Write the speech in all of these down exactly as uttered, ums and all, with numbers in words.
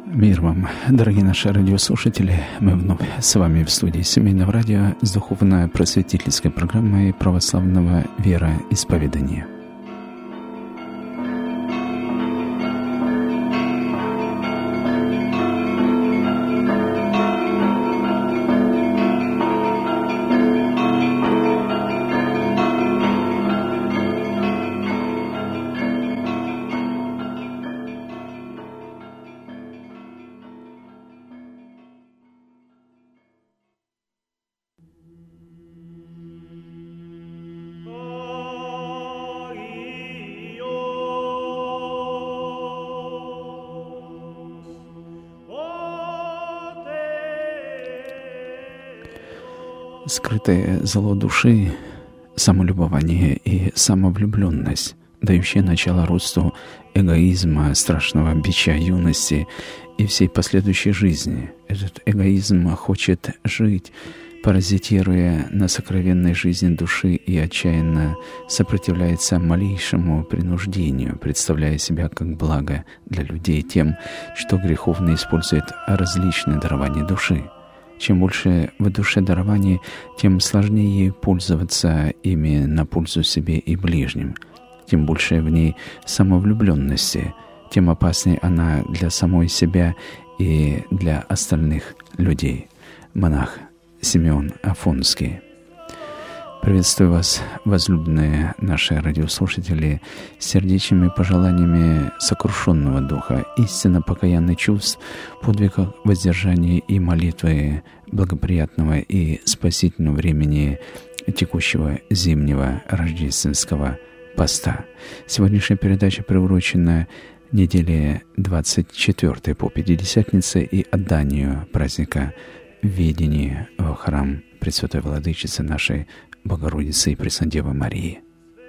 Мир вам, дорогие наши радиослушатели. Мы вновь с вами в студии Семейного радио с духовно-просветительской программой православного вероисповедания. Скрытое зло души, самолюбование и самовлюбленность, дающие начало росту эгоизма, страшного бича юности и всей последующей жизни. Этот эгоизм хочет жить, паразитируя на сокровенной жизни души и отчаянно сопротивляется малейшему принуждению, представляя себя как благо для людей тем, что греховно использует различные дарования души. Чем больше в душе дарований, тем сложнее ей пользоваться ими на пользу себе и ближним. Тем больше в ней самовлюбленности, тем опаснее она для самой себя и для остальных людей. Монах Симеон Афонский. Приветствую вас, возлюбленные наши радиослушатели, с сердечными пожеланиями сокрушенного духа, истинно покаянных чувств, подвига воздержания и молитвы, благоприятного и спасительного времени текущего зимнего рождественского поста. Сегодняшняя передача приурочена неделе двадцать четвёртой по Пятидесятнице и отданию праздника введения в храм Пресвятой Владычицы нашей Богородицы и Преснодевы Марии.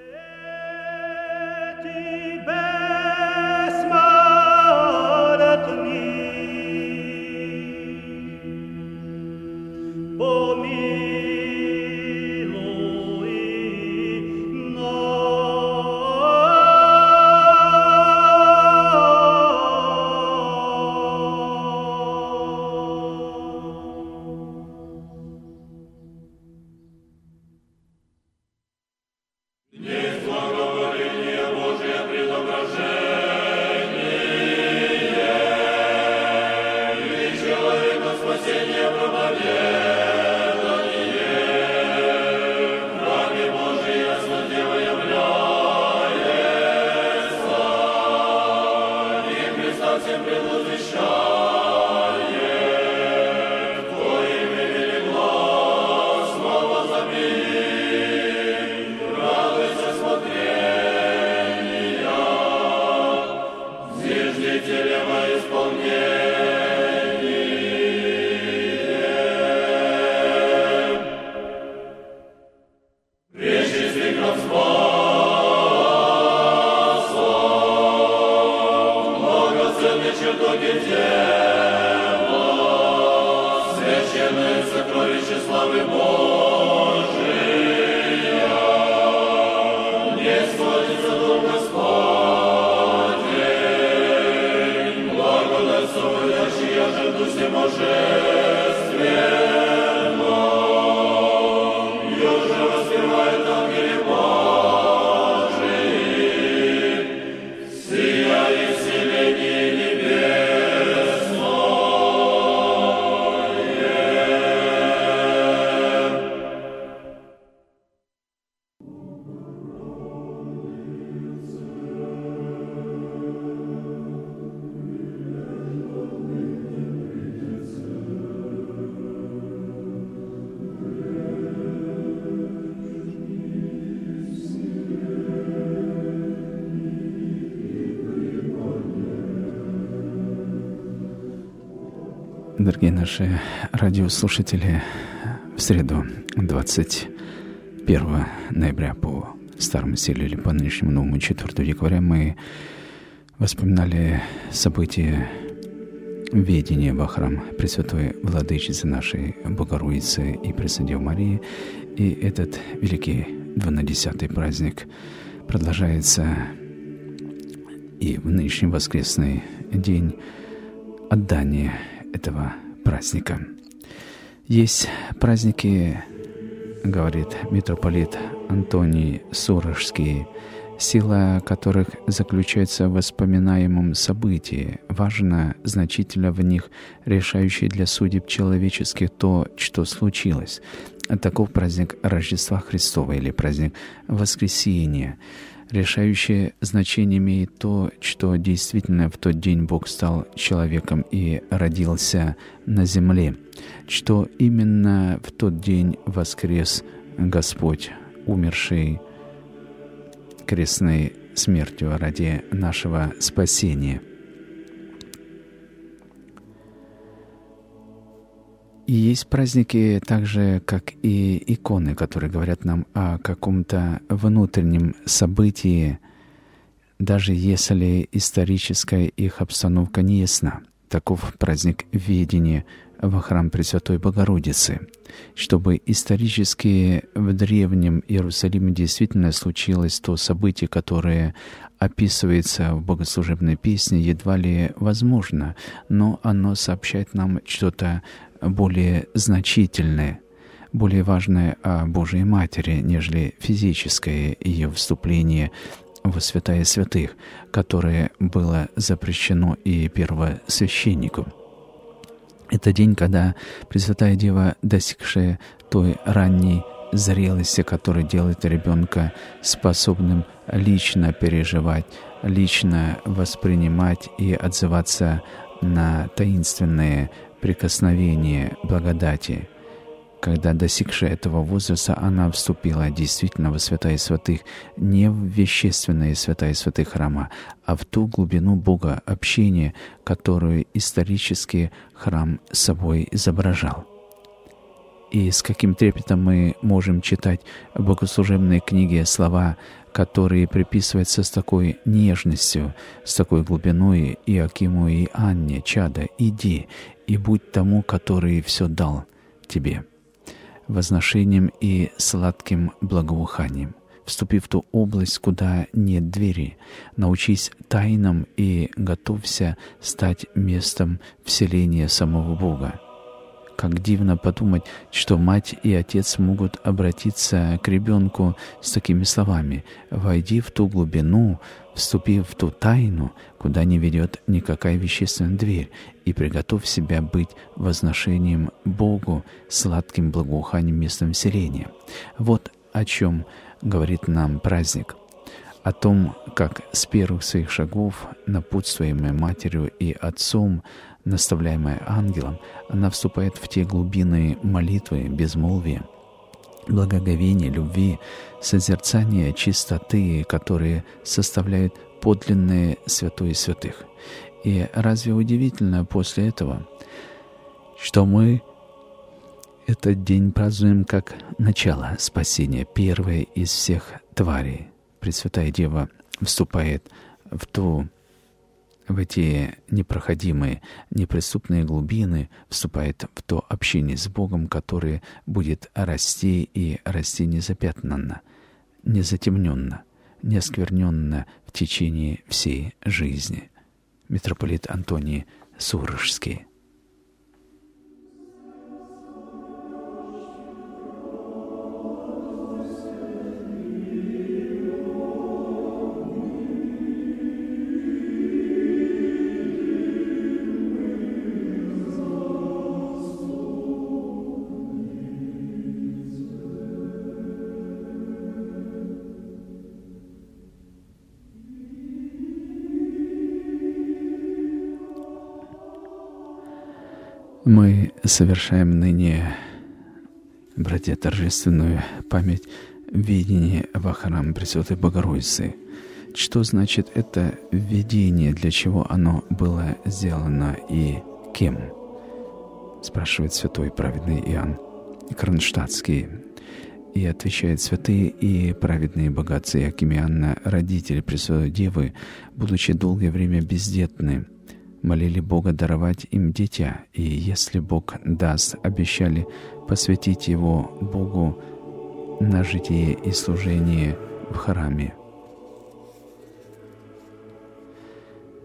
Дорогие наши радиослушатели, в среду двадцать первого ноября по старому стилю или по нынешнему новому четвёртого декабря мы вспоминали события введения во храм Пресвятой Владычицы нашей Богородицы и Преснодевы Марии. И этот великий двунадесятый праздник продолжается и в нынешний воскресный день отдание этого праздника. Есть праздники, говорит митрополит Антоний Сурожский, сила которых заключается в воспоминаемом событии, важно, значительно в них решающее для судеб человеческих то, что случилось. Таков праздник Рождества Христова или праздник Воскресения. Решающее значение имеет то, что действительно в тот день Бог стал человеком и родился на земле, что именно в тот день воскрес Господь, умерший крестной смертью ради нашего спасения. И есть праздники так же, как и иконы, которые говорят нам о каком-то внутреннем событии, даже если историческая их обстановка не ясна. Таков праздник введения во храм Пресвятой Богородицы, чтобы исторически в Древнем Иерусалиме действительно случилось то событие, которое описывается в богослужебной песне, едва ли возможно, но оно сообщает нам что-то более значительное, более важное о Божией Матери, нежели физическое ее вступление во святая святых, которое было запрещено и первосвященнику. Это день, когда Пресвятая Дева, достигшая той ранней зрелости, которая делает ребенка способным лично переживать, лично воспринимать и отзываться на таинственные прикосновения благодати. Когда, достигшая этого возраста, она вступила действительно во святая святых, не в вещественные святая святых храма, а в ту глубину Бога общения, которую исторически храм собой изображал. И с каким трепетом мы можем читать в богослужебной книге слова, которые приписываются с такой нежностью, с такой глубиной Иоакиму и Анне: «Чадо, иди, и будь тому, который все дал тебе», возношением и сладким благоуханием. Вступи в ту область, куда нет двери, научись тайнам и готовься стать местом вселения самого Бога. Как дивно подумать, что мать и отец могут обратиться к ребенку с такими словами: «Войди в ту глубину, вступи в ту тайну, куда не ведет никакая вещественная дверь, и приготовь себя быть возношением Богу, сладким благоуханием местом вселения». Вот о чем говорит нам праздник. О том, как с первых своих шагов, напутствуемая матерью и отцом, наставляемая ангелом, она вступает в те глубины молитвы, безмолвия, благоговения, любви, созерцания, чистоты, которые составляют подлинное святое святых. И разве удивительно после этого, что мы этот день празднуем как начало спасения, первое из всех тварей. Пресвятая Дева вступает в ту в эти непроходимые, неприступные глубины, вступает в то общение с Богом, которое будет расти и расти незапятнанно, незатемненно, не оскверненно в течение всей жизни. Митрополит Антоний Сурожский. Мы совершаем ныне, братья, торжественную память введения во храм Пресвятой Богородицы. Что значит это введение, для чего оно было сделано и кем? Спрашивает святой праведный Иоанн Кронштадтский. И отвечает: святые и праведные богатцы Иоаким и Анна, родители Пресвятой Девы, будучи долгое время бездетны, молили Бога даровать им дитя, и если Бог даст, обещали посвятить его Богу на житие и служение в храме.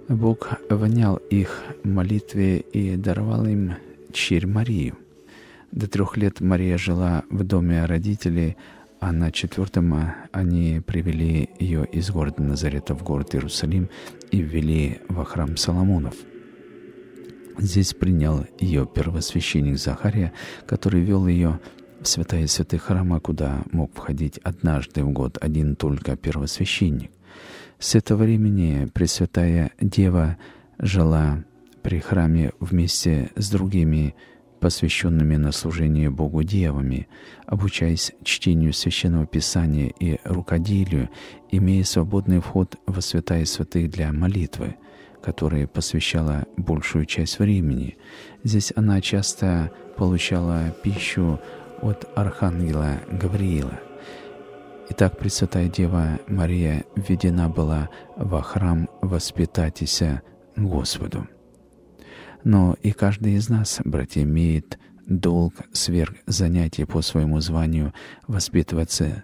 Бог внял их молитве и даровал им дщерь Марию. До трех лет Мария жила в доме родителей, а на четвертом они привели ее из города Назарета в город Иерусалим и ввели во храм Соломонов. Здесь принял ее первосвященник Захария, который вел ее в святая святых храма, куда мог входить однажды в год один только первосвященник. С этого времени Пресвятая Дева жила при храме вместе с другими посвященными на служение Богу девами, обучаясь чтению Священного Писания и рукоделию, имея свободный вход во святая святых для молитвы, которой посвящала большую часть времени. Здесь она часто получала пищу от архангела Гавриила. Итак, Пресвятая Дева Мария введена была во храм воспитатися Господу. Но и каждый из нас, братья, имеет долг сверх занятий по своему званию воспитываться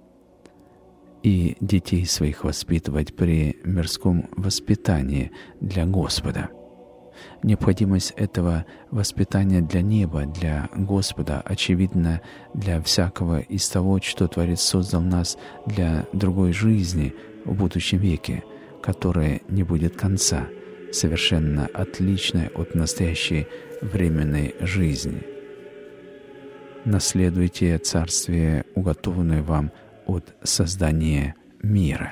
и детей своих воспитывать при мирском воспитании для Господа. Необходимость этого воспитания для неба, для Господа, очевидна для всякого из того, что Творец создал нас для другой жизни в будущем веке, которая не будет конца, совершенно отличная от настоящей временной жизни. Наследуйте царствие, уготованное вам от создания мира.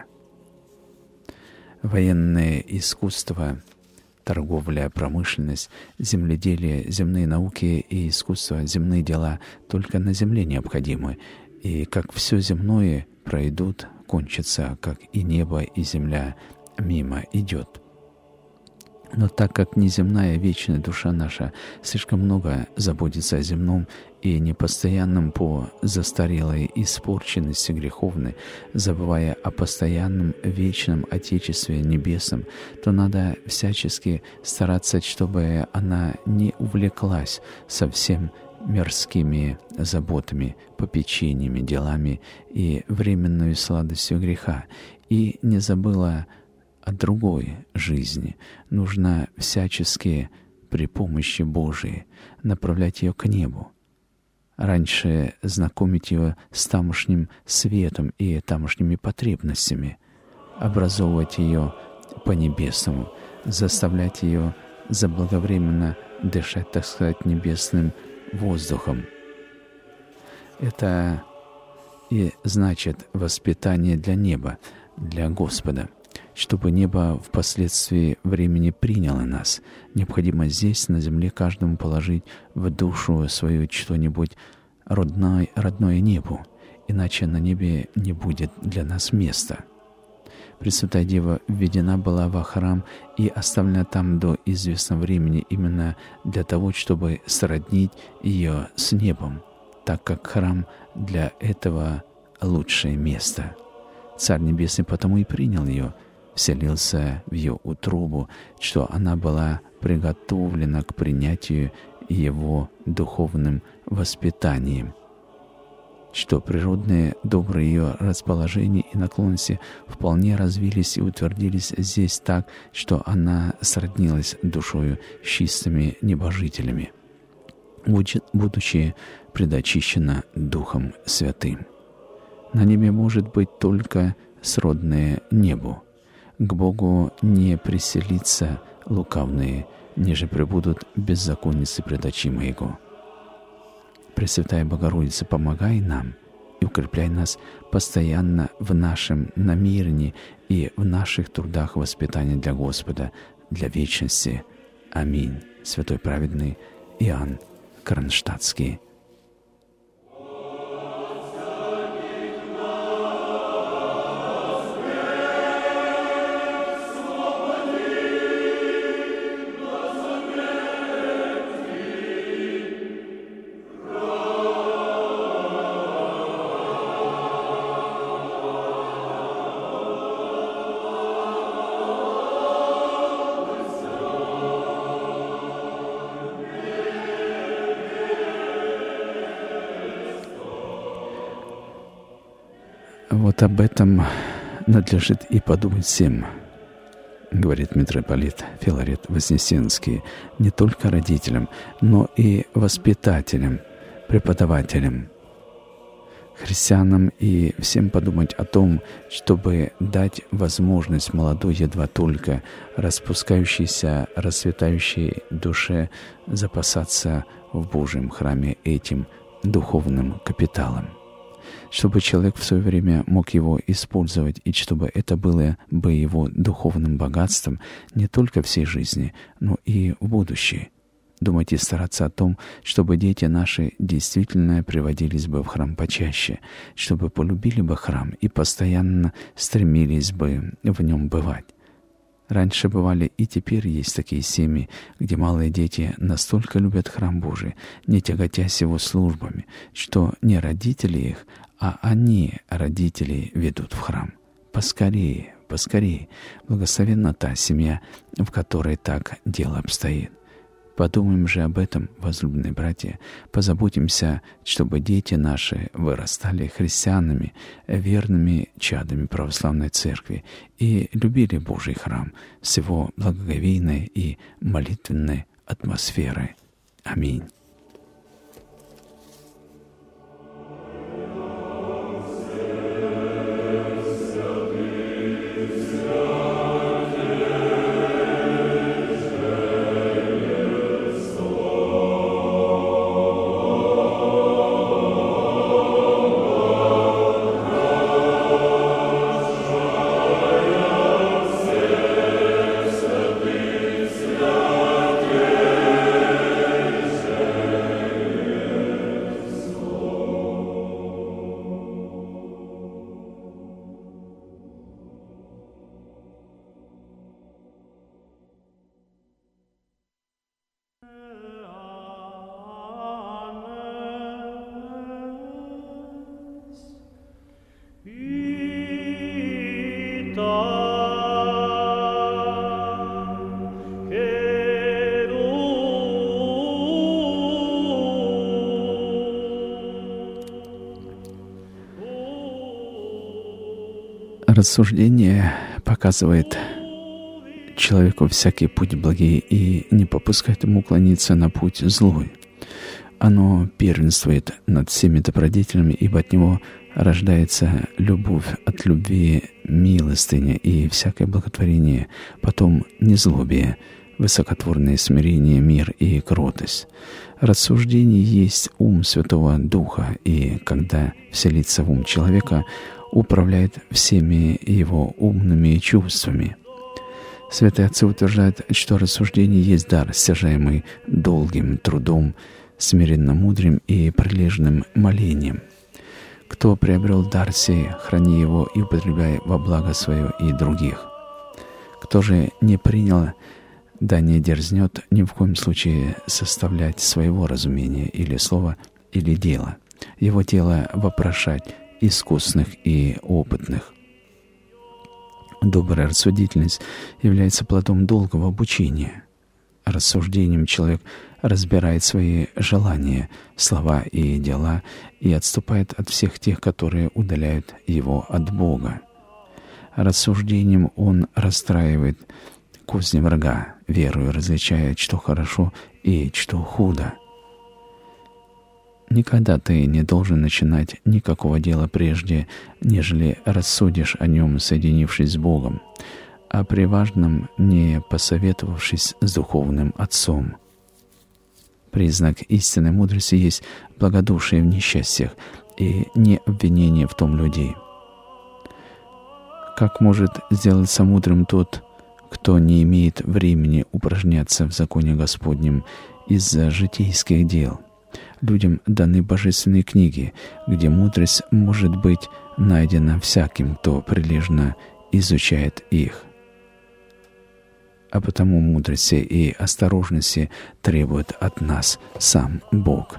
Военное искусство, торговля, промышленность, земледелие, земные науки и искусство, земные дела только на земле необходимы, и как все земное пройдут, кончатся, как и небо, и земля мимо идет. Но так как неземная вечная душа наша слишком много заботится о земном и непостоянном по застарелой испорченности греховной, забывая о постоянном вечном Отечестве Небесном, то надо всячески стараться, чтобы она не увлеклась совсем мирскими заботами, попечениями, делами и временной сладостью греха, и не забыла о другой жизни. Нужно всячески при помощи Божией направлять ее к небу. Раньше знакомить ее с тамошним светом и тамошними потребностями, образовывать ее по-небесному, заставлять ее заблаговременно дышать, так сказать, небесным воздухом. Это и значит воспитание для неба, для Господа. Чтобы небо впоследствии времени приняло нас, необходимо здесь, на земле, каждому положить в душу свою что-нибудь родное, родное небу, иначе на небе не будет для нас места. Пресвятая Дева введена была во храм и оставлена там до известного времени именно для того, чтобы сроднить ее с небом, так как храм для этого лучшее место. Царь Небесный потому и принял ее, вселился в ее утробу, что она была приготовлена к принятию его духовным воспитанием, что природные добрые ее расположения и наклонности вполне развились и утвердились здесь так, что она сроднилась душою с чистыми небожителями, будучи предочищена Духом Святым. На небе может быть только сродное небу. К Богу не приселится лукавные, ниже пребудут беззаконницы пред очима Его. Пресвятая Богородица, помогай нам и укрепляй нас постоянно в нашем намерении и в наших трудах воспитания для Господа, для вечности. Аминь. Святой праведный Иоанн Кронштадтский. Вот об этом надлежит и подумать всем. говорит митрополит Филарет Вознесенский, не только родителям, но и воспитателям, преподавателям, христианам и всем подумать о том, чтобы дать возможность молодой, едва только распускающейся, расцветающей душе запасаться в Божьем храме этим духовным капиталом, чтобы человек в свое время мог его использовать, и чтобы это было бы его духовным богатством не только всей жизни, но и в будущее. Думать и стараться о том, чтобы дети наши действительно приводились бы в храм почаще, чтобы полюбили бы храм и постоянно стремились бы в нем бывать. Раньше бывали и теперь есть такие семьи, где малые дети настолько любят храм Божий, не тяготясь его службами, что не родители их, а они, родители, ведут в храм. Поскорее, поскорее. Благословенна та семья, в которой так дело обстоит. Подумаем же об этом, возлюбленные братья, позаботимся, чтобы дети наши вырастали христианами, верными чадами православной церкви и любили Божий храм с его благоговейной и молитвенной атмосферой. Аминь. Рассуждение показывает человеку всякий путь благий и не попускает ему уклониться на путь злой. Оно первенствует над всеми добродетелями, ибо от него рождается любовь, от любви милостыня и всякое благотворение, потом незлобие, высокотворное смирение, мир и кротость. Рассуждение есть ум Святого Духа, и когда вселится в ум человека, управляет всеми его умными чувствами. Святые отцы утверждают, что рассуждение есть дар, стяжаемый долгим трудом, смиренно-мудрым и прилежным молением. Кто приобрел дар сей, храни его и употребляй во благо свое и других. Кто же не принял, да не дерзнет ни в коем случае составлять своего разумения или слова, или дела, его тело вопрошать искусных и опытных. Добрая рассудительность является плодом долгого обучения. Рассуждением человек разбирает свои желания, слова и дела и отступает от всех тех, которые удаляют его от Бога. Рассуждением он расстраивает козни врага, верою различая, что хорошо и что худо. Никогда ты не должен начинать никакого дела прежде, нежели рассудишь о нем, соединившись с Богом, а при важном не посоветовавшись с духовным отцом. Признак истинной мудрости есть благодушие в несчастьях и не обвинение в том людей. Как может сделаться мудрым тот, кто не имеет времени упражняться в законе Господнем из-за житейских дел? Людям даны божественные книги, где мудрость может быть найдена всяким, кто прилежно изучает их. А потому мудрости и осторожности требует от нас сам Бог.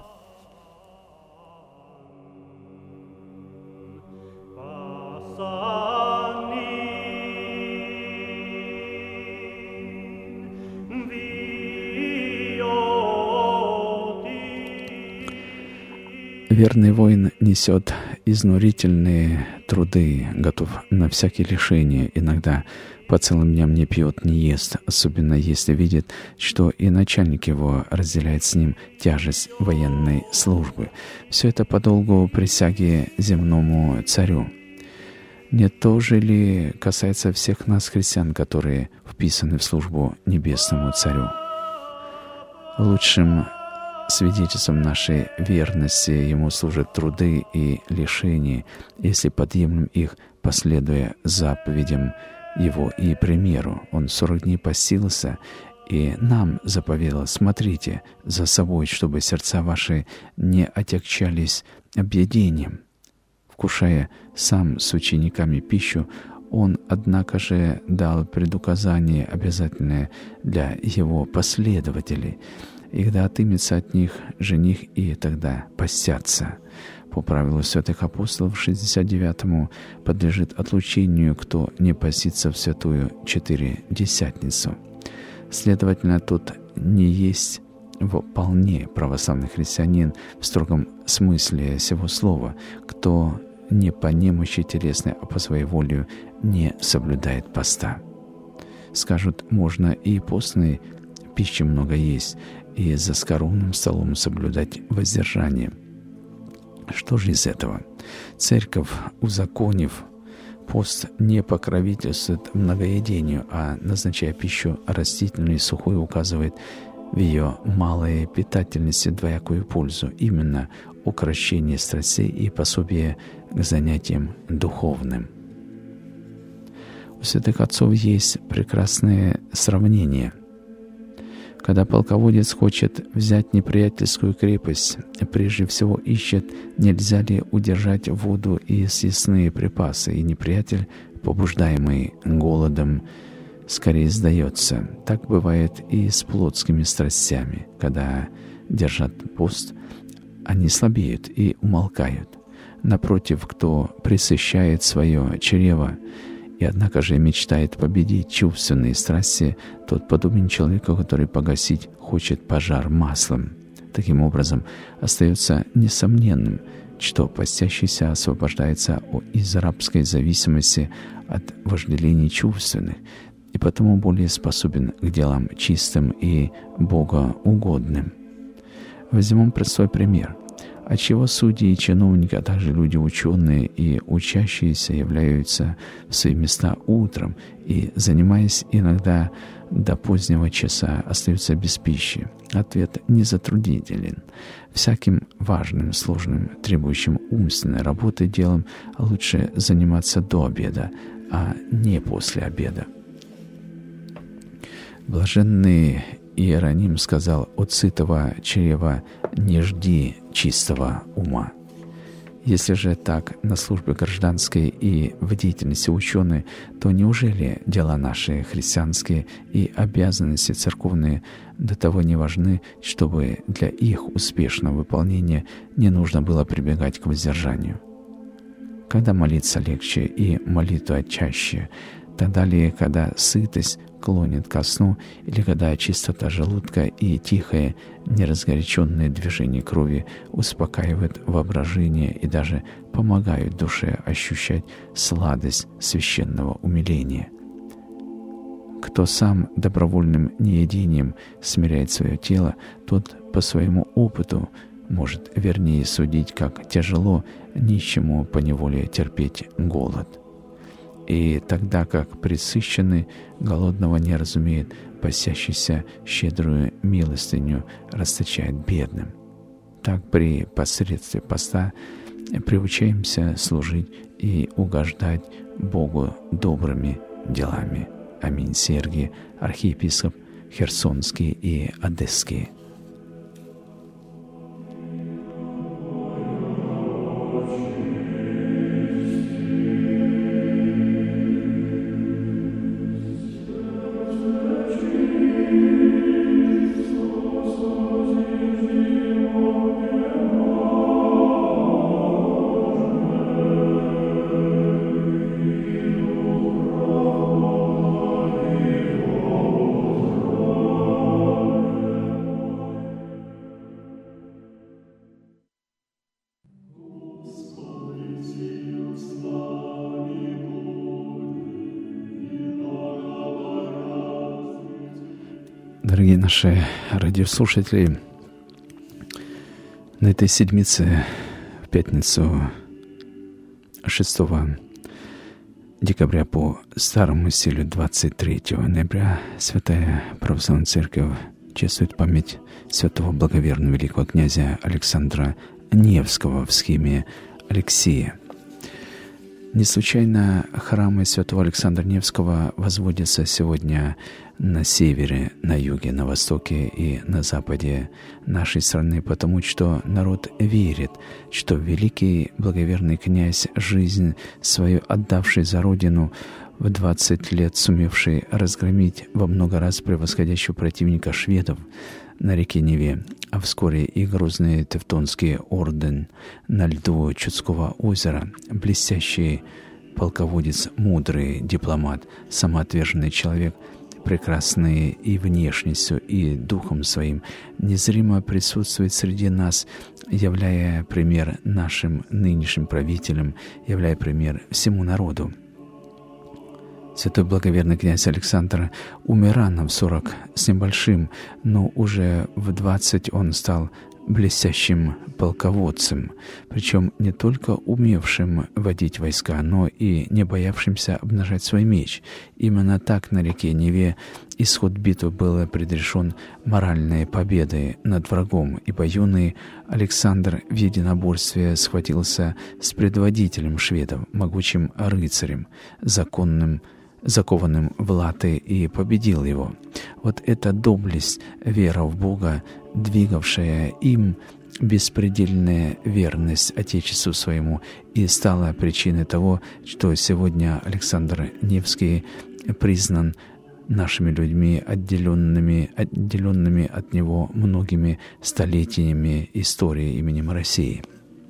Верный воин несет изнурительные труды, готов на всякие лишения, иногда по целым дням не пьет, не ест, особенно если видит, что и начальник его разделяет с ним тяжесть военной службы. Все это по долгу присяги земному царю. Не то же ли касается всех нас, христиан, которые вписаны в службу небесному царю? Лучшим свидетельством нашей верности ему служат труды и лишения, если подъемлем их, последуя заповедям его и примеру. Он сорок дней постился, и нам заповедал: смотрите за собой, чтобы сердца ваши не отягчались объедением. Вкушая сам с учениками пищу, он, однако же, дал предуказание, обязательное для его последователей: и когда отымется от них жених, и тогда постятся. По правилу святых апостолов, шестьдесят девятому подлежит отлучению, кто не постится в святую Четыредесятницу. Следовательно, тут не есть вполне православный христианин в строгом смысле сего слова, кто не по немощи телесной, а по своей воле не соблюдает поста. Скажут, можно и постной пищи много есть, и за скоромным столом соблюдать воздержание. Что же из этого? Церковь, узаконив пост, не покровительствует многоедению, а, назначая пищу растительную и сухую, указывает в ее малой питательности двоякую пользу, именно укрощение страстей и пособие к занятиям духовным. У святых отцов есть прекрасное сравнение. Когда полководец хочет взять неприятельскую крепость, прежде всего ищет, нельзя ли удержать воду и съестные припасы, и неприятель, побуждаемый голодом, скорее сдается. Так бывает и с плотскими страстями. Когда держат пост, они слабеют и умолкают. Напротив, кто пресыщает свое чрево и однако же мечтает победить чувственные страсти, тот подобен человеку, который погасить хочет пожар маслом. Таким образом, остается несомненным, что постящийся освобождается из рабской зависимости от вожделений чувственных и потому более способен к делам чистым и богоугодным. Возьмем простой пример. Отчего судьи и чиновники, а также люди ученые и учащиеся являются в свои места утром и, занимаясь иногда до позднего часа, остаются без пищи? Ответ незатруднителен. Всяким важным, сложным, требующим умственной работы делом лучше заниматься до обеда, а не после обеда. Блаженный Иероним сказал: «От сытого чрева не жди чистого ума». Если же так на службе гражданской и в деятельности ученой, то неужели дела наши христианские и обязанности церковные до того не важны, чтобы для их успешного выполнения не нужно было прибегать к воздержанию? Когда молиться легче и молитва чаще, тогда ли, когда сытость клонит ко сну, или когда чистота желудка и тихое, неразгоряченное движение крови успокаивают воображение и даже помогают душе ощущать сладость священного умиления? Кто сам добровольным неедением смиряет свое тело, тот по своему опыту может вернее судить, как тяжело нищему поневоле терпеть голод. И тогда как пресыщенный голодного не разумеет, постящийся щедрую милостыню расточает бедным. Так при посредстве поста приучаемся служить и угождать Богу добрыми делами. Аминь. Сергий, архиепископ Херсонский и Одесский. Дорогие наши радиослушатели, на этой седмице, в пятницу шестого декабря по старому стилю двадцать третьего ноября, Святая Православная Церковь чествует память святого благоверного великого князя Александра Невского в схеме Алексея. Не случайно храмы святого Александра Невского возводятся сегодня на севере, на юге, на востоке и на западе нашей страны, потому что народ верит, что великий благоверный князь, жизнь свою отдавший за родину, в двадцать лет сумевший разгромить во много раз превосходящего противника шведов на реке Неве, а вскоре и грозный Тевтонский орден на льду Чудского озера, блестящий полководец, мудрый дипломат, самоотверженный человек, прекрасный и внешностью, и духом своим, незримо присутствует среди нас, являя пример нашим нынешним правителям, являя пример всему народу. Святой благоверный князь Александр умер рано, в сорок с небольшим, но уже в двадцать он стал блестящим полководцем, причем не только умевшим водить войска, но и не боявшимся обнажать свой меч. Именно так на реке Неве исход битвы был предрешен моральной победой над врагом, ибо юный Александр в единоборстве схватился с предводителем шведов, могучим рыцарем, законным закованным в латы, и победил его. Вот эта доблесть, вера в Бога, двигавшая им беспредельная верность Отечеству своему, и стала причиной того, что сегодня Александр Невский признан нашими людьми, отделенными, отделенными от него многими столетиями истории именем России.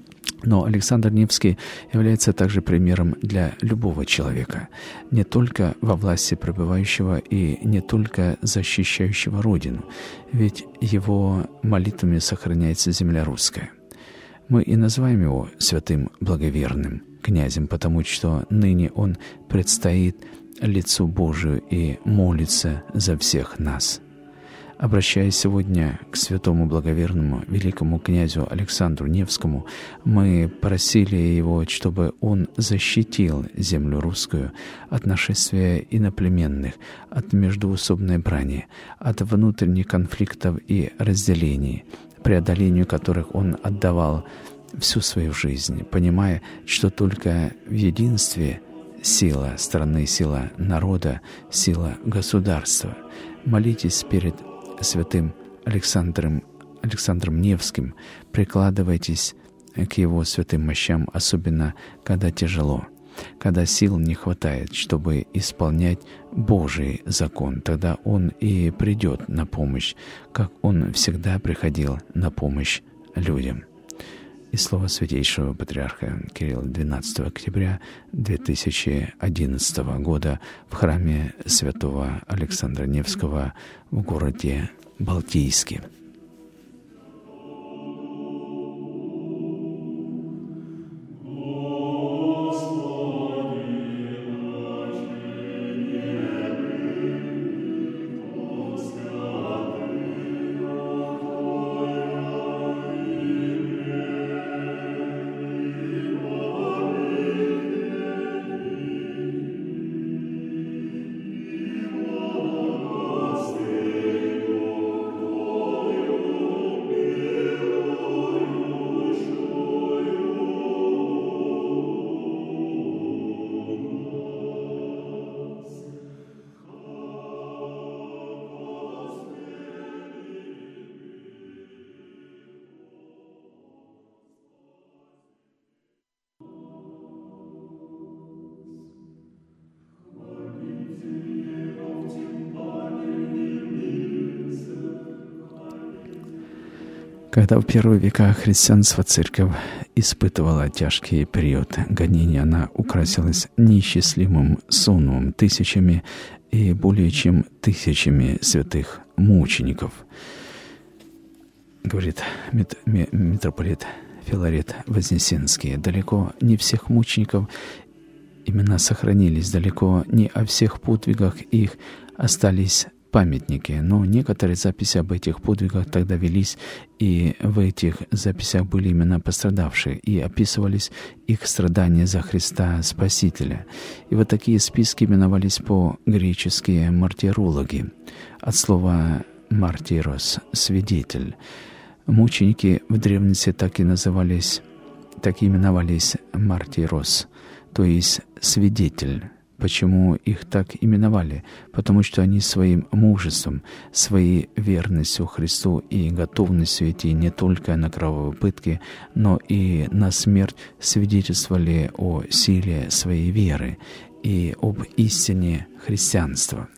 Но Александр Невский является также примером для любого человека, не только во власти пребывающего и не только защищающего Родину, ведь его молитвами сохраняется земля русская. Мы и называем его святым благоверным князем, потому что ныне он предстоит лицу Божию и молится за всех нас. Обращаясь сегодня к святому благоверному великому князю Александру Невскому, мы просили его, чтобы он защитил землю русскую от нашествия иноплеменных, от междоусобной брани, от внутренних конфликтов и разделений, преодолению которых он отдавал всю свою жизнь, понимая, что только в единстве сила страны, сила народа, сила государства. Молитесь перед святым Александром, Александром Невским, прикладывайтесь к его святым мощам, особенно когда тяжело, когда сил не хватает, чтобы исполнять Божий закон. Тогда он и придет на помощь, как он всегда приходил на помощь людям. И слово святейшего патриарха Кирилла двенадцатого октября две тысячи одиннадцатого года в храме святого Александра Невского в городе Балтийске. Когда в первые века христианство церковь испытывала тяжкий период гонения, она украсилась неисчислимым сонмом, тысячами и более чем тысячами святых мучеников. Говорит митрополит Филарет Вознесенский, далеко не всех мучеников имена сохранились, далеко не о всех подвигах их остались памятники, но некоторые записи об этих подвигах тогда велись, и в этих записях были имена пострадавших, и описывались их страдания за Христа Спасителя. И вот такие списки именовались по-гречески «мартирологи», от слова «мартирос» — «свидетель». Мученики в древности так и назывались, так и именовались «мартирос», то есть «свидетель». Почему их так именовали? Потому что они своим мужеством, своей верностью Христу и готовностью идти не только на кровавые пытки, но и на смерть свидетельствовали о силе своей веры и об истине христианства.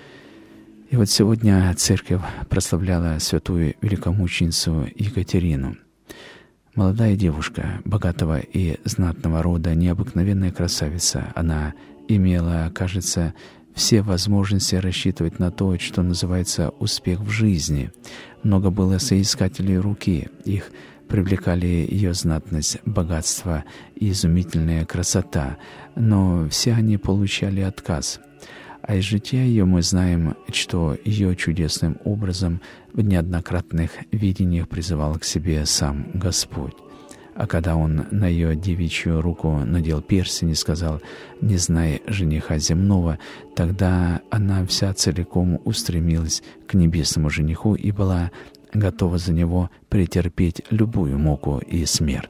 И вот сегодня Церковь прославляла святую великомученицу Екатерину. Молодая девушка, богатого и знатного рода, необыкновенная красавица. Она имела, кажется, все возможности рассчитывать на то, что называется успех в жизни. Много было соискателей руки. Их привлекали ее знатность, богатство и изумительная красота. Но все они получали отказ. А из жития ее мы знаем, что ее чудесным образом в неоднократных видениях призывал к себе сам Господь. А когда он на ее девичью руку надел перстень и сказал: «Не знай жениха земного», тогда она вся целиком устремилась к небесному жениху и была готова за него претерпеть любую муку и смерть.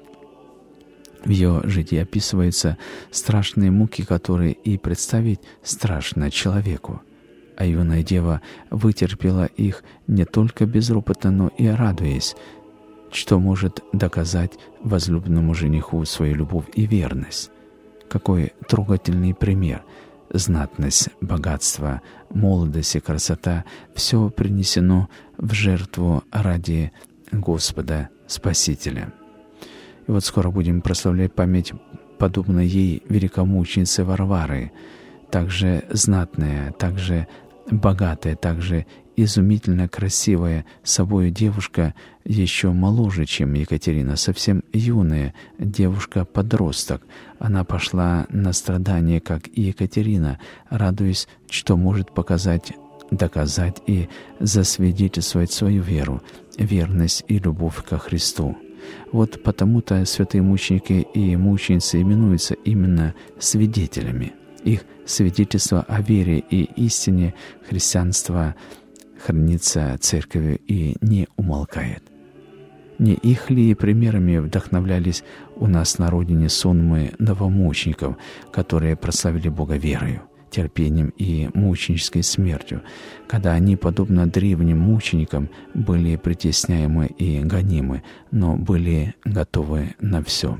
В ее житии описываются страшные муки, которые и представить страшно человеку. А юная дева вытерпела их не только безропотно, но и радуясь, что может доказать возлюбленному жениху свою любовь и верность. Какой трогательный пример! Знатность, богатство, молодость и красота — все принесено в жертву ради Господа Спасителя. И вот скоро будем прославлять память подобной ей великомученицы Варвары, также знатная, также богатая, также изумительно красивая собою девушка, еще моложе, чем Екатерина, совсем юная девушка-подросток. Она пошла на страдания, как и Екатерина, радуясь, что может показать, доказать и засвидетельствовать свою веру, верность и любовь ко Христу. Вот потому-то святые мученики и мученицы именуются именно свидетелями. Их свидетельство о вере и истине христианства хранится Церковью и не умолкает. Не их ли примерами вдохновлялись у нас на родине сонмы новомучеников, которые прославили Бога верою, терпением и мученической смертью, когда они, подобно древним мученикам, были притесняемы и гонимы, но были готовы на все.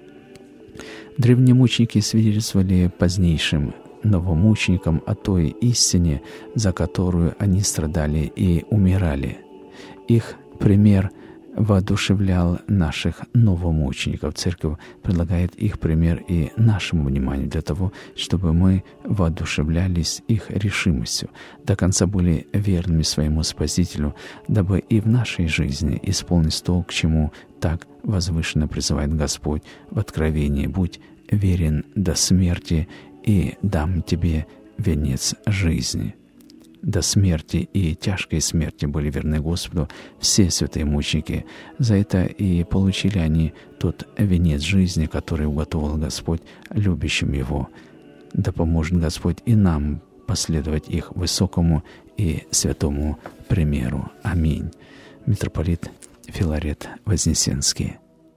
Древние мученики свидетельствовали позднейшим новомученикам о той истине, за которую они страдали и умирали. Их пример воодушевлял наших новомучеников. Церковь предлагает их пример и нашему вниманию для того, чтобы мы воодушевлялись их решимостью, до конца были верными своему Спасителю, дабы и в нашей жизни исполнить то, к чему так возвышенно призывает Господь в Откровении: «Будь верен до смерти, и дам тебе венец жизни». До смерти и тяжкой смерти были верны Господу все святые мученики. За это и получили они тот венец жизни, который уготовил Господь любящим Его. Да поможет Господь и нам последовать их высокому и святому примеру. Аминь. Митрополит Филарет Вознесенский.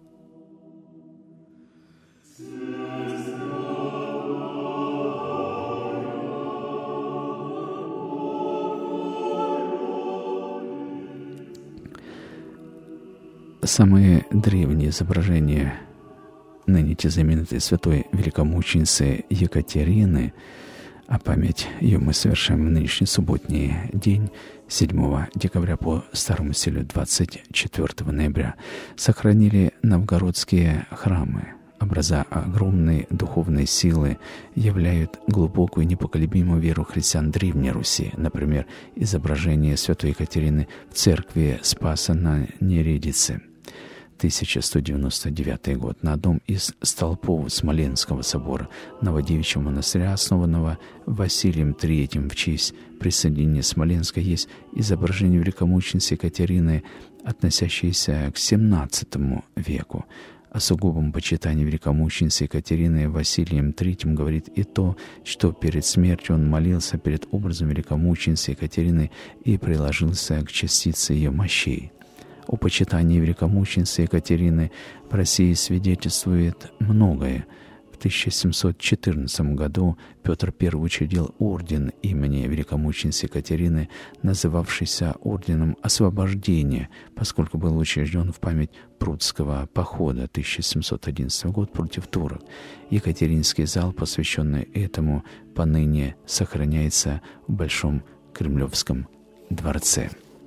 Самые древние изображения ныне знаменитой святой великомученицы Екатерины, а память ее мы совершаем в нынешний субботний день, седьмого декабря по старому стилю двадцать четвёртого ноября, сохранили новгородские храмы. Образа огромной духовной силы являют глубокую и непоколебимую веру христиан Древней Руси. Например, изображение святой Екатерины в церкви Спаса на Нередице. тысяча сто девяносто девятый год. На одном из столпов Смоленского собора Новодевичьего монастыря, основанного Василием третьим в честь присоединения Смоленска, есть изображение великомученицы Екатерины, относящееся к семнадцатому веку. О сугубом почитании великомученицы Екатерины Василием третьим говорит и то, что перед смертью он молился перед образом великомученицы Екатерины и приложился к частице ее мощей. О почитании великомученицы Екатерины в России свидетельствует многое. В тысяча семьсот четырнадцатом году Петр Первый учредил орден имени великомученицы Екатерины, называвшийся орденом Освобождения, поскольку был учрежден в память Прудского похода тысяча семьсот одиннадцатый год против турок. Екатеринский зал, посвященный этому, поныне сохраняется в Большом Кремлевском дворце.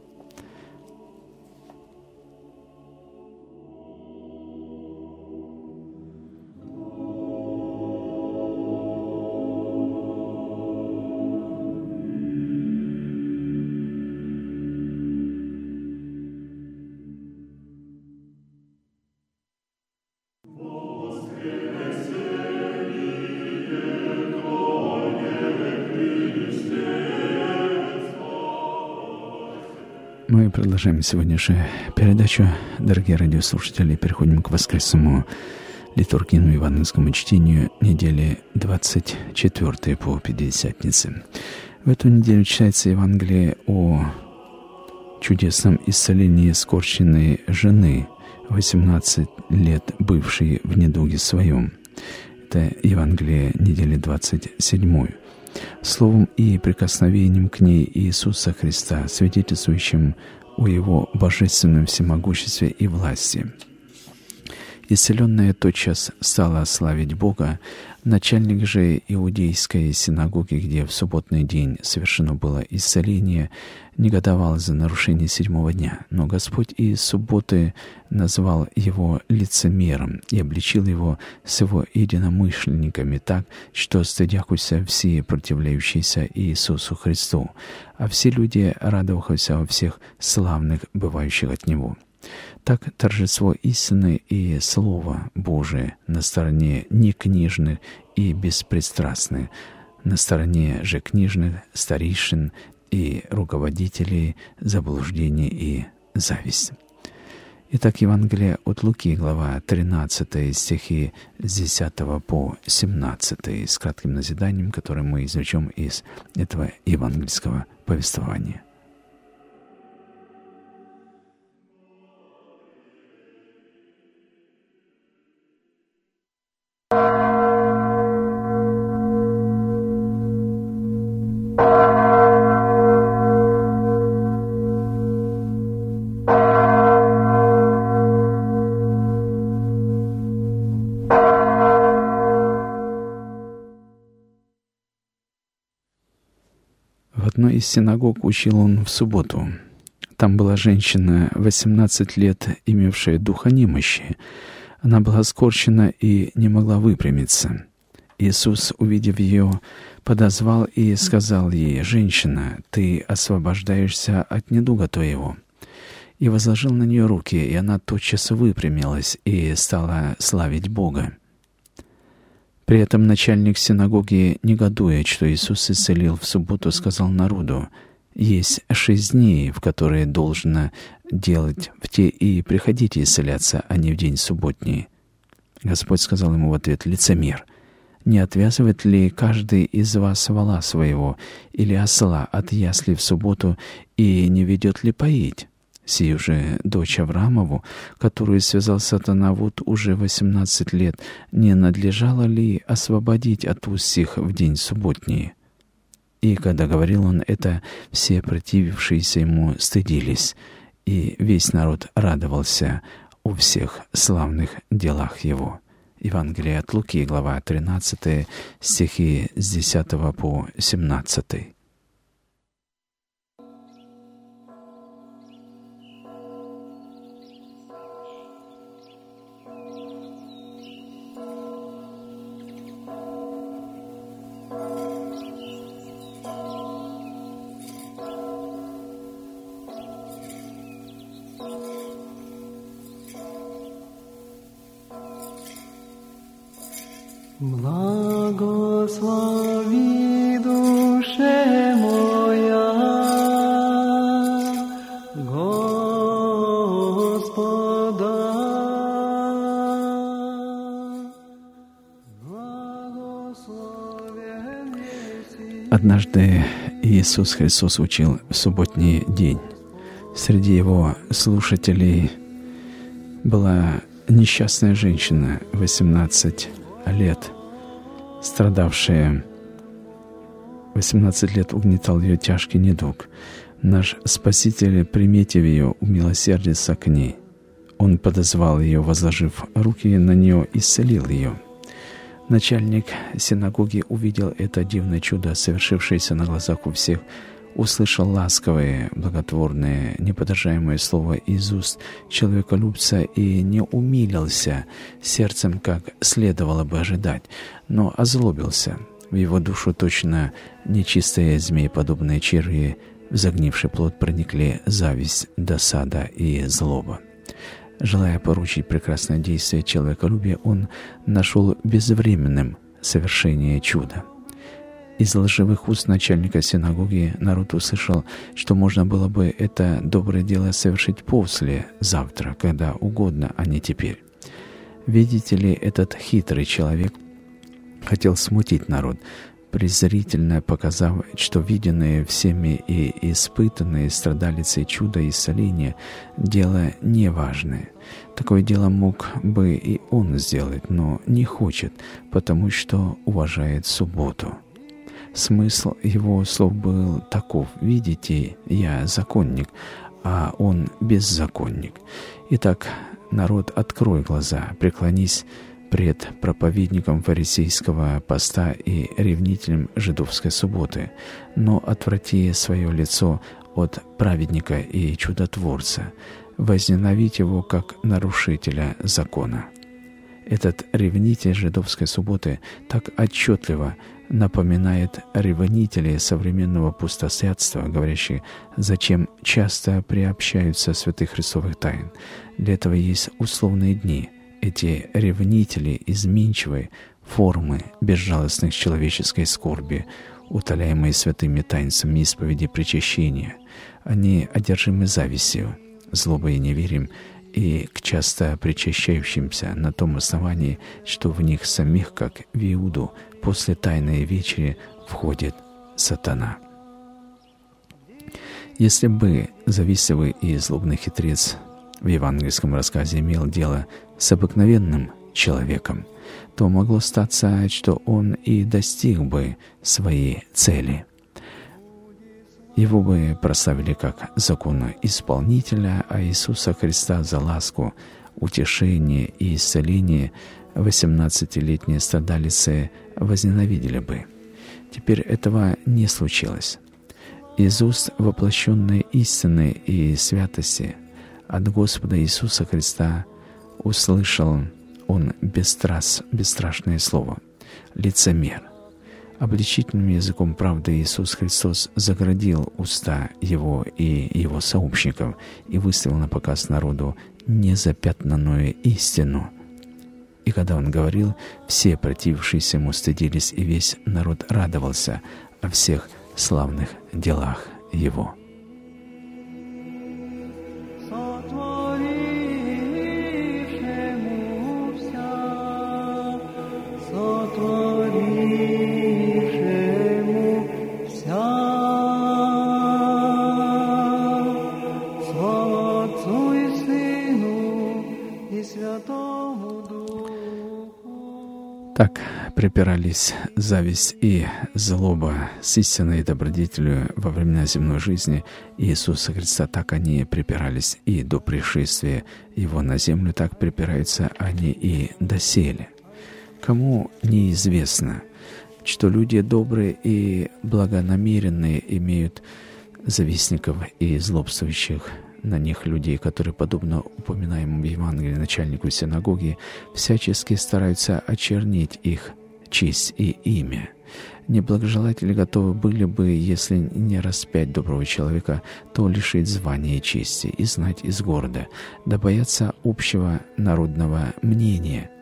Мы продолжаем сегодняшнюю передачу. Дорогие радиослушатели, переходим к воскресному литургийному евангельскому чтению недели двадцать четвёртой по Пятидесятнице. В эту неделю читается Евангелие о чудесном исцелении скорченной жены, восемнадцать лет бывшей в недуге своем. Это Евангелие недели двадцать седьмой. Словом и прикосновением к ней Иисуса Христа, свидетельствующим о Его божественном всемогуществе и власти. Исцеленная тотчас стала славить Бога. Начальник же иудейской синагоги, где в субботний день совершено было исцеление, негодовал за нарушение седьмого дня. Но Господь и субботы назвал его лицемером и обличил его с его единомышленниками так, что стыдяхуся все противляющиеся Иисусу Христу, а все люди радовахуся во всех славных, бывающих от Него. Так торжество истины и Слово Божие на стороне некнижных и беспристрастных, на стороне же книжных, старейшин и руководителей заблуждения и зависть. Итак, Евангелие от Луки, глава тринадцатая, стихи с десятого по семнадцатый, с кратким назиданием, которое мы извлечем из этого евангельского повествования. В одной из синагог учил он в субботу. Там была женщина, восемнадцать лет, имевшая духа немощи. Она была скорчена и не могла выпрямиться. Иисус, увидев ее, подозвал и сказал ей: «Женщина, ты освобождаешься от недуга твоего». И возложил на нее руки, и она тотчас выпрямилась и стала славить Бога. При этом начальник синагоги, негодуя, что Иисус исцелил в субботу, сказал народу: «Есть шесть дней, в которые должно делать в те и приходите исцеляться, а не в день субботний». Господь сказал ему в ответ: «Лицемер, не отвязывает ли каждый из вас вола своего или осла от ясли в субботу и не ведет ли поить? Сию же дочь Авраамову, которую связал сатана вот уже восемнадцать лет, не надлежало ли освободить от уст сих в день субботний?» И когда говорил он это, все противившиеся ему стыдились, и весь народ радовался о всех славных делах его. Евангелие от Луки, глава тринадцатая, стихи с десятого по семнадцатый. Благослови душе моя Господа. Однажды Иисус Христос учил в субботний день. Среди его слушателей была несчастная женщина, восемнадцать лет, страдавшая. восемнадцать лет угнетал ее тяжкий недуг. Наш Спаситель, приметив ее, умилосердился к ней. Он подозвал ее, возложив руки на нее, исцелил ее. Начальник синагоги увидел это дивное чудо, совершившееся на глазах у всех, услышал ласковое, благотворное, неподражаемое слово из уст человеколюбца и не умилился сердцем, как следовало бы ожидать, но озлобился. В его душу точно нечистые змееподобные черви, в загнивший плод проникли зависть, досада и злоба. Желая поручить прекрасное действие человеколюбия, он нашел безвременным совершение чуда. Из лживых уст начальника синагоги народ услышал, что можно было бы это доброе дело совершить после, завтра, когда угодно, а не теперь. Видите ли, этот хитрый человек хотел смутить народ, презрительно показав, что виденные всеми и испытанные страдалицы чуда и исцеления – дело неважное. Такое дело мог бы и он сделать, но не хочет, потому что уважает субботу. Смысл его слов был таков: «Видите, я законник, а он беззаконник». Итак, народ, открой глаза, преклонись пред проповедником фарисейского поста и ревнителем жидовской субботы, но отврати свое лицо от праведника и чудотворца, возненавидь его как нарушителя закона. Этот ревнитель жидовской субботы так отчетливо напоминает ревнителей современного пустосвятства, говорящих, зачем часто приобщаются святых Христовых тайн. Для этого есть условные дни. Эти ревнители изменчивой формы безжалостных человеческой скорби, утоляемые святыми таинствами исповеди причащения. Они одержимы завистью, злобой и неверием, и к часто причащающимся на том основании, что в них самих, как в Иуду, после тайной вечери входит сатана. Если бы завистливый и злобный хитрец в евангельском рассказе имел дело с обыкновенным человеком, то могло статься, что он и достиг бы своей цели. Его бы прославили как законоисполнителя, а Иисуса Христа за ласку, утешение и исцеление восемнадцатилетние страдалицы возненавидели бы. Теперь этого не случилось. Из уст воплощенной истины и святости от Господа Иисуса Христа услышал он бесстрас, бесстрашное слово «лицемер». Обличительным языком правды Иисус Христос заградил уста его и его сообщников и выставил на показ народу незапятнанную истину. И когда он говорил, все противившиеся ему стыдились, и весь народ радовался о всех славных делах его. Так припирались зависть и злоба с истинной добродетелью во времена земной жизни Иисуса Христа. Так они припирались и до пришествия Его на землю, так припираются они и доселе. Кому неизвестно, что люди добрые и благонамеренные имеют завистников и злобствующих на них людей, которые, подобно упоминаемому в Евангелии начальнику синагоги, всячески стараются очернить их честь и имя. Неблагожелатели готовы были бы, если не распять доброго человека, то лишить звания и чести, изгнать из города, да боятся общего народного мнения.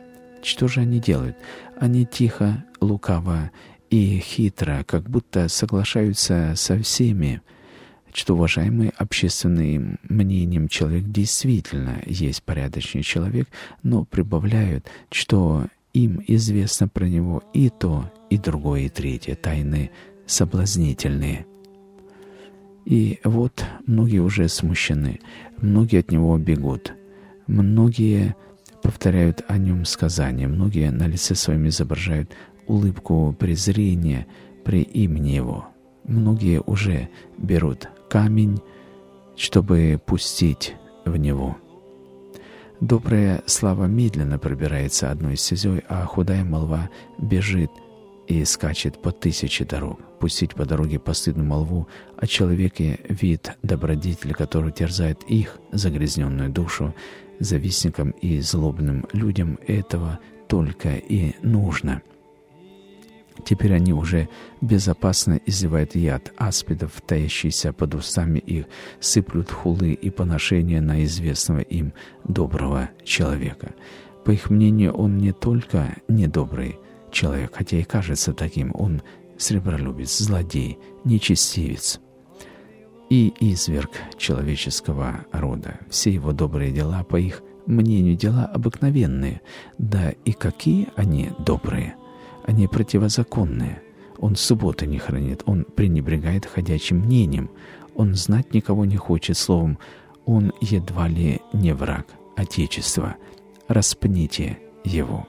Что же они делают? Они тихо, лукаво и хитро, как будто соглашаются со всеми, что уважаемый общественным мнением человек действительно есть порядочный человек, но прибавляют, что им известно про него и то, и другое, и третье, тайны соблазнительные. И вот многие уже смущены, многие от него бегут, многие повторяют о нем сказания, многие на лице своем изображают улыбку презрения при имени его. Многие уже берут камень, чтобы пустить в него. Добрая слава медленно пробирается одной стезей, а худая молва бежит и скачет по тысяче дорог. Пустить по дороге постыдную молву о человеке вид добродетели, который терзает их загрязненную душу, завистникам и злобным людям этого только и нужно. Теперь они уже безопасно изливают яд аспидов, таящийся под устами их, сыплют хулы и поношения на известного им доброго человека. По их мнению, он не только недобрый человек, хотя и кажется таким, он сребролюбец, злодей, нечестивец и изверг человеческого рода. Все его добрые дела, по их мнению, дела обыкновенные, да и какие они добрые! Они противозаконные. Он субботы не хранит, он пренебрегает ходячим мнением, он знать никого не хочет, словом, он едва ли не враг Отечества. Распните его.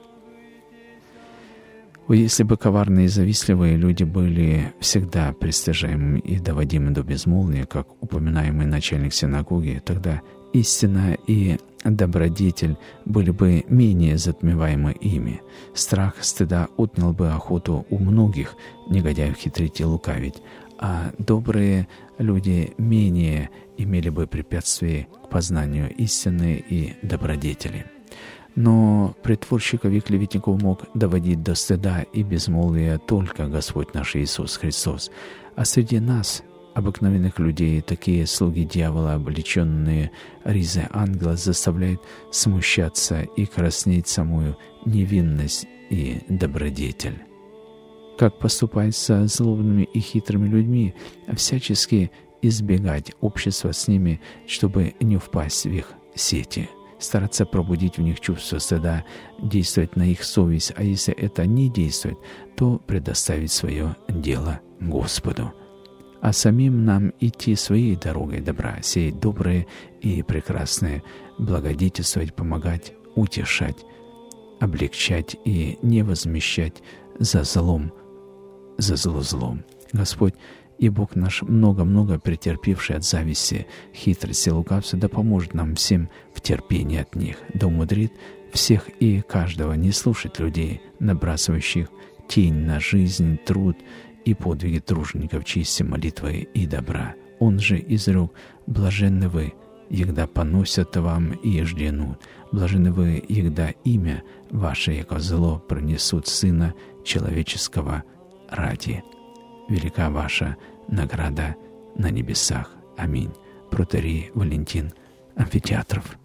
О, если бы коварные и завистливые люди были всегда пристыжаемыми и доводимы до безмолвия, как упоминаемый начальник синагоги, тогда истина и добродетель были бы менее затмеваемы ими. Страх стыда отнял бы охоту у многих негодяев хитрить и лукавить, а добрые люди менее имели бы препятствий к познанию истины и добродетели. Но притворщиков и клеветников мог доводить до стыда и безмолвия только Господь наш Иисус Христос. А среди нас, обыкновенных людей, такие слуги дьявола, облеченные ризой ангела, заставляют смущаться и краснеть самую невинность и добродетель. Как поступать со злобными и хитрыми людьми, всячески избегать общества с ними, чтобы не впасть в их сети. Стараться пробудить в них чувство стыда, действовать на их совесть, а если это не действует, то предоставить свое дело Господу. А самим нам идти своей дорогой добра, сеять доброе и прекрасное, благодетельствовать, помогать, утешать, облегчать и не возмещать за злом, за зло злом. Господь и Бог наш, много-много претерпевший от зависти, хитрости, лукавства, да поможет нам всем в терпении от них, да умудрит всех и каждого не слушать людей, набрасывающих тень на жизнь, труд и подвиги тружеников чести, молитвы и добра. Он же изрек: «Блаженны вы, егда поносят вам и жденут, блаженны вы, егда имя ваше, яко зло, пронесут Сына Человеческого ради. Велика ваша награда на небесах. Аминь». Протоиерей Валентин Амфитеатров.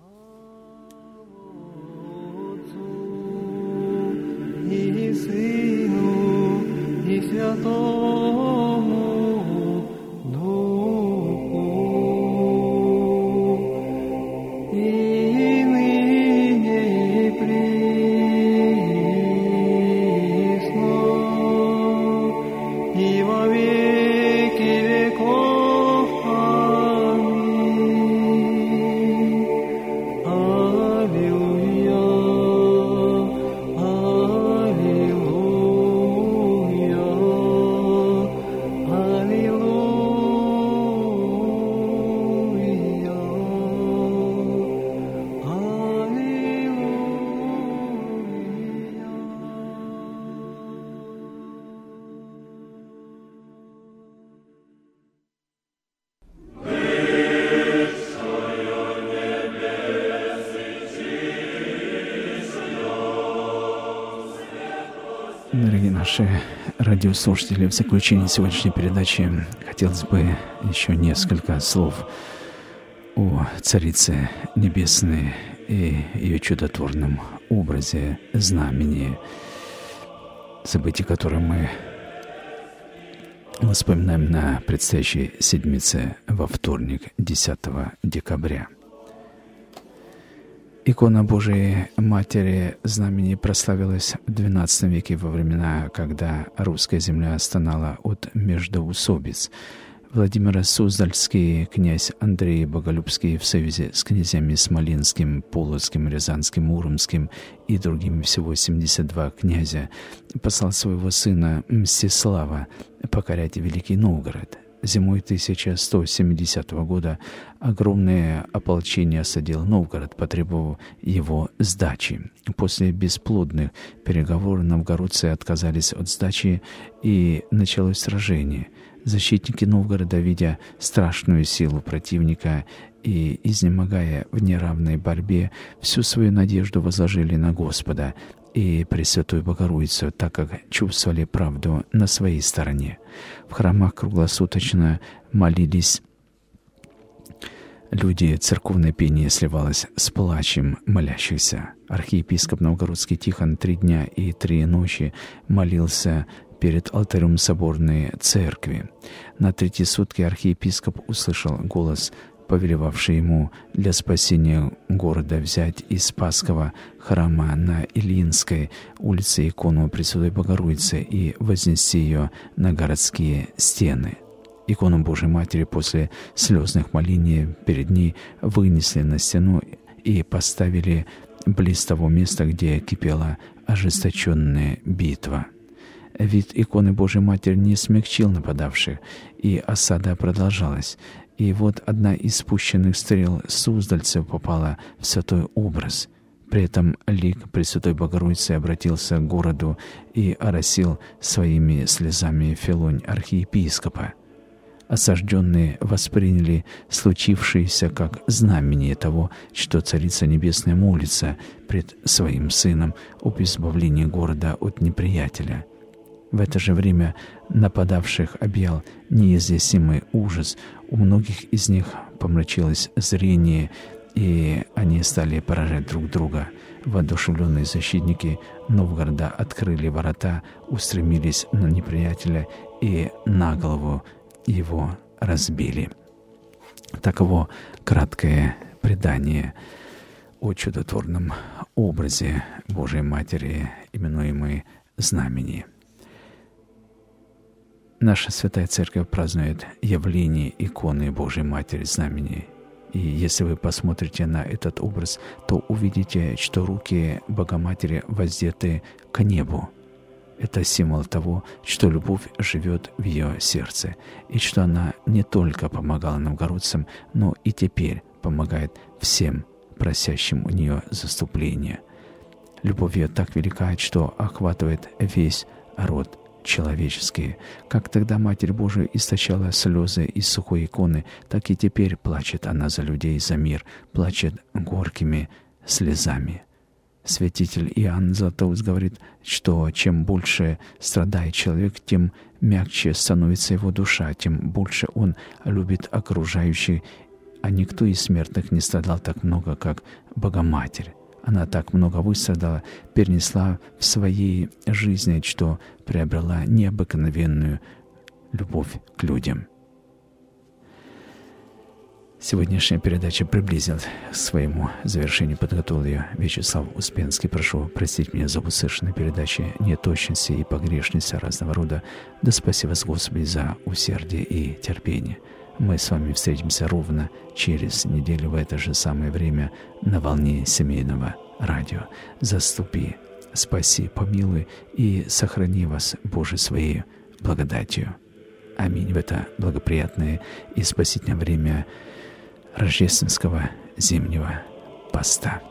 И Сыну, и Святому Духу, и ныне и присно, и во веки веков. Аминь. Аллилуйя. Дорогие наши радиослушатели, в заключение сегодняшней передачи хотелось бы еще несколько слов о Царице Небесной и ее чудотворном образе, знамени, событий, которые мы вспоминаем на предстоящей седмице во вторник, десятого декабря. Икона Божией Матери Знамени прославилась в двенадцатом веке, во времена, когда русская земля стонала от междоусобиц. Владимир Суздальский, князь Андрей Боголюбский в союзе с князьями Смоленским, Полоцким, Рязанским, Муромским и другими, всего семьдесят два князя, послал своего сына Мстислава покорять Великий Новгород. Зимой тысяча сто семидесятого года огромное ополчение осадило Новгород, потребовав его сдачи. После бесплодных переговоров новгородцы отказались от сдачи, и началось сражение. Защитники Новгорода, видя страшную силу противника и изнемогая в неравной борьбе, всю свою надежду возложили на Господа и Пресвятую Богородицу, так как чувствовали правду на своей стороне. В храмах круглосуточно молились люди, церковное пение сливалось с плачем молящихся. Архиепископ Новгородский Тихон три дня и три ночи молился перед алтарем соборной церкви. На третьи сутки архиепископ услышал голос, повелевавший ему для спасения города взять из Спасского храма на Ильинской улице икону Пресвятой Богородицы и вознести ее на городские стены. Икону Божией Матери после слезных молений перед ней вынесли на стену и поставили близ того места, где кипела ожесточенная битва. Вид иконы Божией Матери не смягчил нападавших, и осада продолжалась. И вот одна из спущенных стрел суздальцев попала в святой образ. При этом лик Пресвятой Богородицы обратился к городу и оросил своими слезами филонь архиепископа. Осажденные восприняли случившееся как знамение того, что Царица Небесная молится пред своим Сыном об избавлении города от неприятеля. В это же время нападавших объял неизъяснимый ужас. У многих из них помрачилось зрение, и они стали поражать друг друга. Воодушевленные защитники Новгорода открыли ворота, устремились на неприятеля и на голову его разбили. Таково краткое предание о чудотворном образе Божией Матери, именуемой Знамени. Наша Святая Церковь празднует явление иконы Божией Матери Знамени. И если вы посмотрите на этот образ, то увидите, что руки Богоматери воздеты к небу. Это символ того, что любовь живет в ее сердце, и что она не только помогала новгородцам, но и теперь помогает всем просящим у нее заступления. Любовь ее так велика, что охватывает весь род человеческие. Как тогда Матерь Божия источала слезы из сухой иконы, так и теперь плачет она за людей, за мир, плачет горькими слезами. Святитель Иоанн Златоуст говорит, что чем больше страдает человек, тем мягче становится его душа, тем больше он любит окружающих, а никто из смертных не страдал так много, как Богоматерь. Она так много выстрадала, перенесла в своей жизни, что приобрела необыкновенную любовь к людям. Сегодняшняя передача приблизилась к своему завершению. Подготовил ее Вячеслав Успенский. Прошу простить меня за услышанные передачи, неточности и погрешности разного рода. Да спаси вас, Господи, за усердие и терпение. Мы с вами встретимся ровно через неделю в это же самое время на волне семейного радио. Заступи, спаси, помилуй и сохрани вас, Боже, своей благодатью. Аминь. В это благоприятное и спасительное время рождественского зимнего поста.